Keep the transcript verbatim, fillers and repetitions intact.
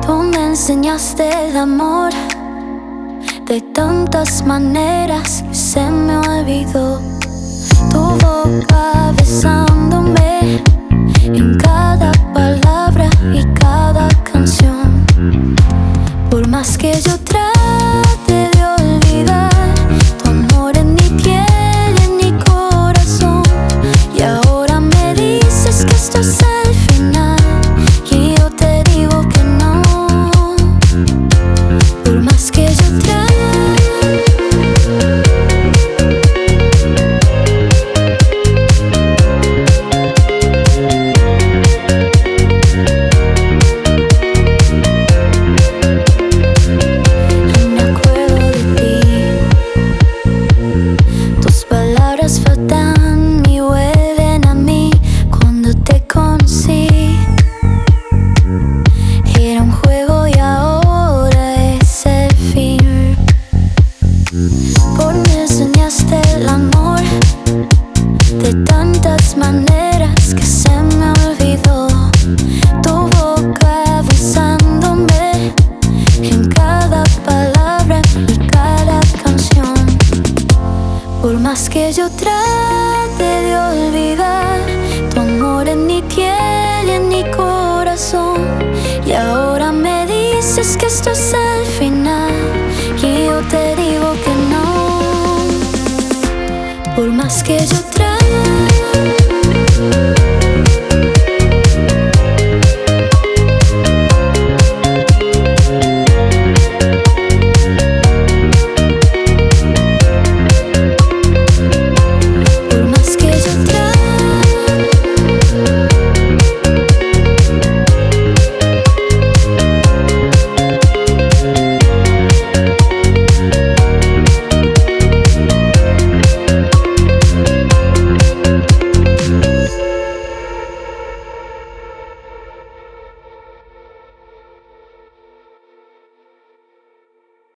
Tú me enseñaste el amor de tantas maneras que se me olvidó. Tu boca besándome en cada palabra y cada canción. Por más que yo trate de olvidar, tu amor en mi piel y en mi corazón. Y ahora me dices que esto es el final, y yo te digo que no. Por más que yo trate. Faltan y vuelven a mí cuando te conocí. Era un juego y ahora es el fin. Por mí enseñaste el amor de tantas maneras que se me olvidó. Tu boca besándome en cada palabra y cada canción. Por más que yo trate de olvidar, tu amor en mi piel y en mi corazón. Y ahora me dices que esto es el final, y yo te digo que no. Por más que yo trate.